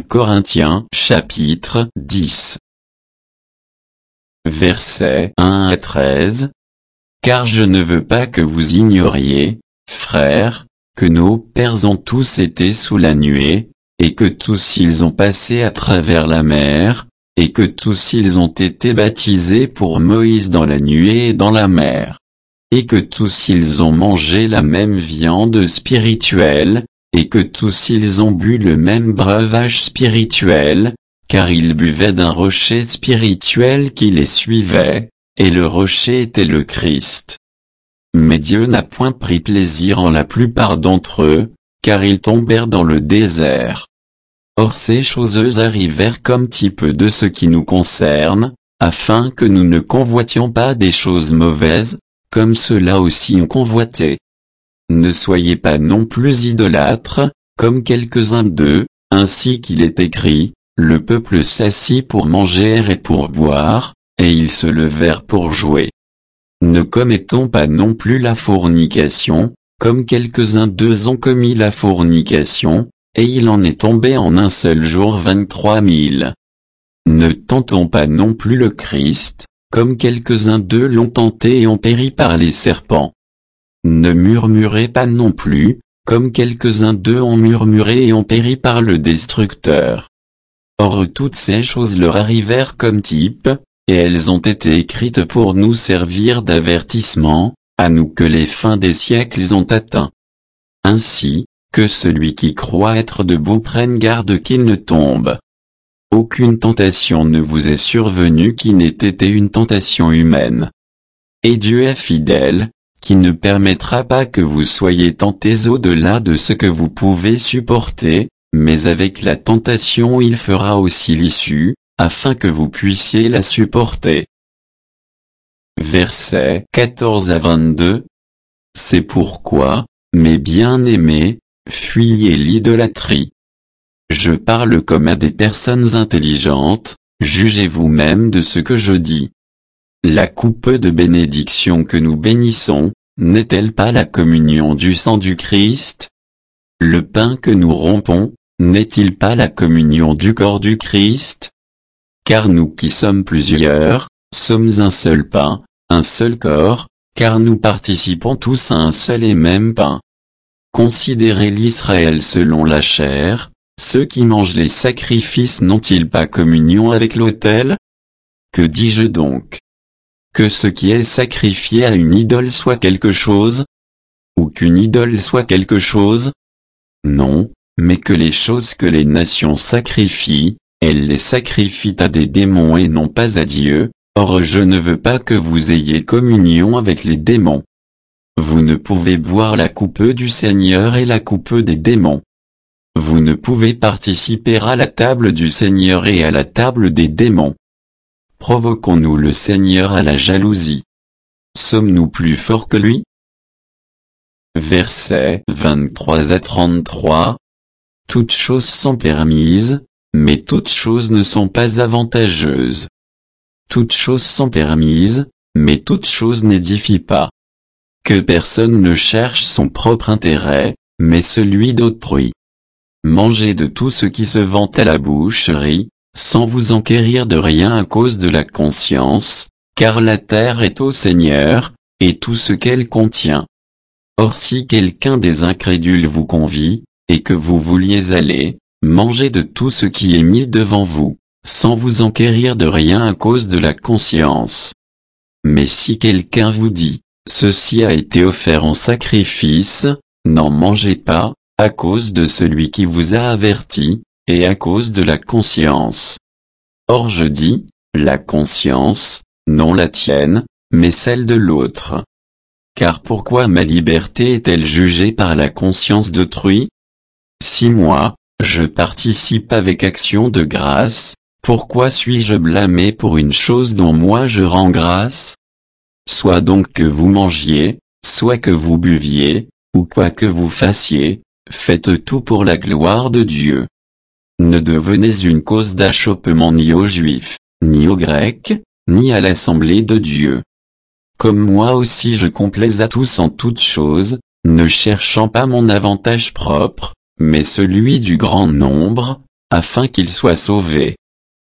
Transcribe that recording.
Corinthiens chapitre 10. Versets 1 à 13. Car je ne veux pas que vous ignoriez, frères, que nos pères ont tous été sous la nuée, et que tous ils ont passé à travers la mer, et que tous ils ont été baptisés pour Moïse dans la nuée et dans la mer. Et que tous ils ont mangé la même viande spirituelle, et que tous ils ont bu le même breuvage spirituel, car ils buvaient d'un rocher spirituel qui les suivait, et le rocher était le Christ. Mais Dieu n'a point pris plaisir en la plupart d'entre eux, car ils tombèrent dans le désert. Or ces choses arrivèrent comme type de ce qui nous concerne, afin que nous ne convoitions pas des choses mauvaises, comme ceux-là aussi ont convoité. Ne soyez pas non plus idolâtres, comme quelques-uns d'eux, ainsi qu'il est écrit, le peuple s'assit pour manger et pour boire, et ils se levèrent pour jouer. Ne commettons pas non plus la fornication, comme quelques-uns d'eux ont commis la fornication, et il en est tombé en un seul jour 23 000. Ne tentons pas non plus le Christ, comme quelques-uns d'eux l'ont tenté et ont péri par les serpents. Ne murmurez pas non plus, comme quelques-uns d'eux ont murmuré et ont péri par le destructeur. Or toutes ces choses leur arrivèrent comme type, et elles ont été écrites pour nous servir d'avertissement, à nous que les fins des siècles ont atteint. Ainsi, que celui qui croit être debout prenne garde qu'il ne tombe. Aucune tentation ne vous est survenue qui n'ait été une tentation humaine. Et Dieu est fidèle, qui ne permettra pas que vous soyez tentés au-delà de ce que vous pouvez supporter, mais avec la tentation il fera aussi l'issue, afin que vous puissiez la supporter. Versets 14 à 22. C'est pourquoi, mes bien-aimés, fuyez l'idolâtrie. Je parle comme à des personnes intelligentes, jugez vous-même de ce que je dis. La coupe de bénédiction que nous bénissons, n'est-elle pas la communion du sang du Christ? Le pain que nous rompons, n'est-il pas la communion du corps du Christ? Car nous qui sommes plusieurs, sommes un seul pain, un seul corps, car nous participons tous à un seul et même pain. Considérez l'Israël selon la chair, ceux qui mangent les sacrifices n'ont-ils pas communion avec l'autel? Que dis-je donc? Que ce qui est sacrifié à une idole soit quelque chose? Ou qu'une idole soit quelque chose? Non, mais que les choses que les nations sacrifient, elles les sacrifient à des démons et non pas à Dieu, or je ne veux pas que vous ayez communion avec les démons. Vous ne pouvez boire la coupe du Seigneur et la coupe des démons. Vous ne pouvez participer à la table du Seigneur et à la table des démons. Provoquons-nous le Seigneur à la jalousie? Sommes-nous plus forts que lui? Versets 23 à 33. Toutes choses sont permises, mais toutes choses ne sont pas avantageuses. Toutes choses sont permises, mais toutes choses n'édifient pas. Que personne ne cherche son propre intérêt, mais celui d'autrui. Mangez de tout ce qui se vend à la boucherie, sans vous enquérir de rien à cause de la conscience, car la terre est au Seigneur, et tout ce qu'elle contient. Or si quelqu'un des incrédules vous convie, et que vous vouliez aller, mangez de tout ce qui est mis devant vous, sans vous enquérir de rien à cause de la conscience. Mais si quelqu'un vous dit, ceci a été offert en sacrifice, n'en mangez pas, à cause de celui qui vous a averti, et à cause de la conscience. Or je dis, la conscience, non la tienne, mais celle de l'autre. Car pourquoi ma liberté est-elle jugée par la conscience d'autrui? Si moi, je participe avec action de grâce, pourquoi suis-je blâmé pour une chose dont moi je rends grâce? Soit donc que vous mangiez, soit que vous buviez, ou quoi que vous fassiez, faites tout pour la gloire de Dieu. Ne devenez une cause d'achoppement ni aux Juifs, ni aux Grecs, ni à l'assemblée de Dieu. Comme moi aussi je complais à tous en toutes choses, ne cherchant pas mon avantage propre, mais celui du grand nombre, afin qu'ils soient sauvés.